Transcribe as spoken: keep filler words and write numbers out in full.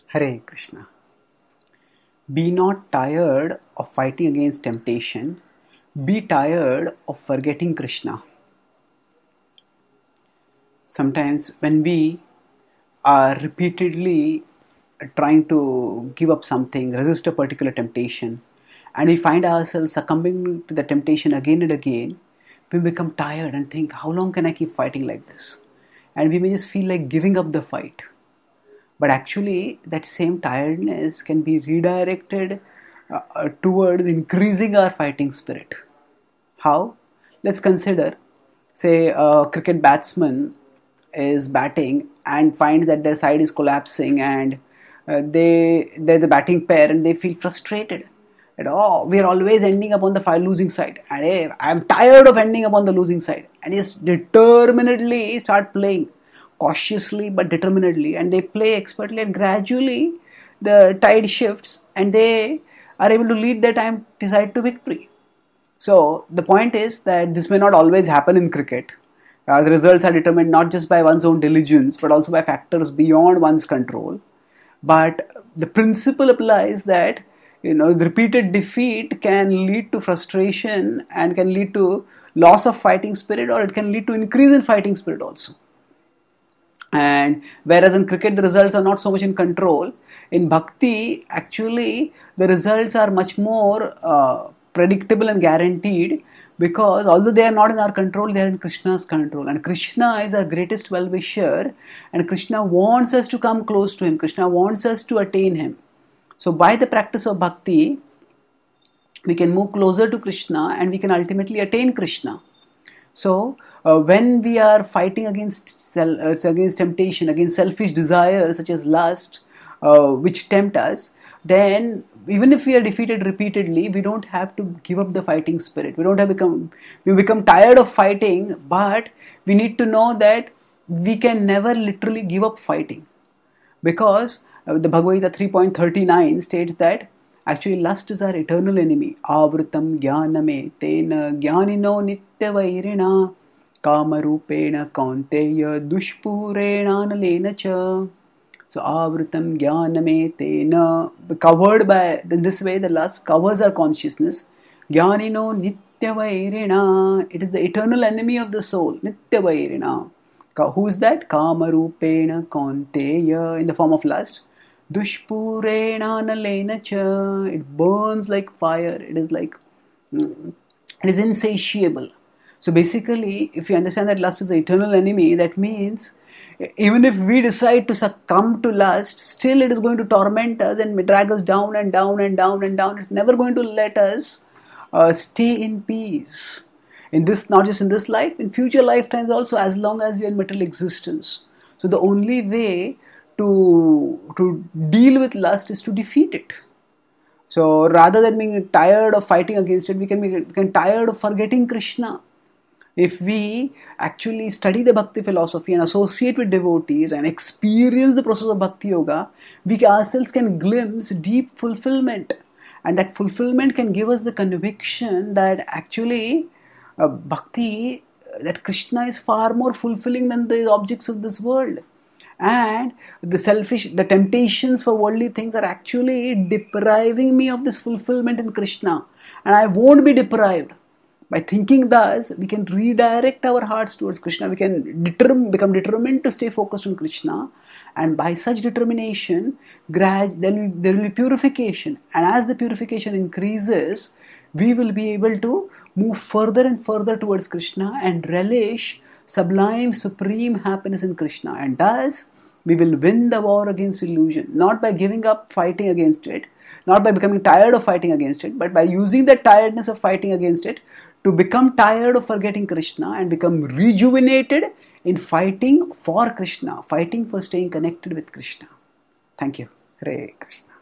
Hare Krishna. Be not tired of fighting against temptation. Be tired of forgetting Krishna. Sometimes, when we are repeatedly trying to give up something, resist a particular temptation, and we find ourselves succumbing to the temptation again and again, we become tired and think, how long can I keep fighting like this? And we may just feel like giving up the fight. But actually, that same tiredness can be redirected uh, uh, towards increasing our fighting spirit. How? Let's consider, say, a cricket batsman is batting and finds that their side is collapsing, and uh, they they're the batting pair and they feel frustrated. And oh, we are always ending up on the fi- losing side, and hey, I'm tired of ending up on the losing side. And just determinedly start playing, cautiously but determinedly, and they play expertly, and gradually the tide shifts, and they are able to lead their time side to victory. So the point is that this may not always happen in cricket. Uh, the results are determined not just by one's own diligence, but also by factors beyond one's control. But the principle applies that you know the repeated defeat can lead to frustration and can lead to loss of fighting spirit, or it can lead to increase in fighting spirit also. And whereas in cricket the results are not so much in control, in bhakti actually the results are much more uh, predictable and guaranteed, because although they are not in our control, they are in Krishna's control, and Krishna is our greatest well-wisher, and Krishna wants us to come close to him. Krishna wants us to attain him. So by the practice of bhakti we can move closer to Krishna and we can ultimately attain Krishna. So, uh, when we are fighting against sel- uh, against temptation, against selfish desires such as lust, uh, which tempt us, then even if we are defeated repeatedly, we don't have to give up the fighting spirit. We don't have become we become tired of fighting, but we need to know that we can never literally give up fighting, because uh, the Bhagavad Gita three point three nine states that actually lust is our eternal enemy. Avrutam jnaname tena jnanino nityavairina kamarupena kaunteya dushpurena nalena cha. So avrutam jnaname tena, covered by, in this way the lust covers our consciousness. Jnanino nityavairina, it is the eternal enemy of the soul. Nityavairina. Who is that? Kamarupena kaunteya, in the form of lust. Dushpurena nalena cha, it burns like fire. It is like, mm, it is insatiable. So basically, if you understand that lust is the eternal enemy, that means even if we decide to succumb to lust, still it is going to torment us and drag us down and down and down and down. It's never going to let us uh, stay in peace. In this, not just in this life, in future lifetimes also, as long as we are in material existence. So the only way to to deal with lust is to defeat it. So rather than being tired of fighting against it, we can be can tired of forgetting Krishna. If we actually study the bhakti philosophy and associate with devotees and experience the process of bhakti yoga, we ourselves can glimpse deep fulfillment. And that fulfillment can give us the conviction that actually uh, bhakti, uh, that Krishna is far more fulfilling than the objects of this world. And the selfish, the temptations for worldly things are actually depriving me of this fulfillment in Krishna. And I won't be deprived. By thinking thus, we can redirect our hearts towards Krishna. We can determine, become determined to stay focused on Krishna. And by such determination, grad, there, will, there will be purification. And as the purification increases, we will be able to move further and further towards Krishna and relish sublime, supreme happiness in Krishna. And thus, we will win the war against illusion, not by giving up fighting against it, not by becoming tired of fighting against it, but by using the tiredness of fighting against it to become tired of forgetting Krishna and become rejuvenated in fighting for Krishna, fighting for staying connected with Krishna. Thank you. Hare Krishna.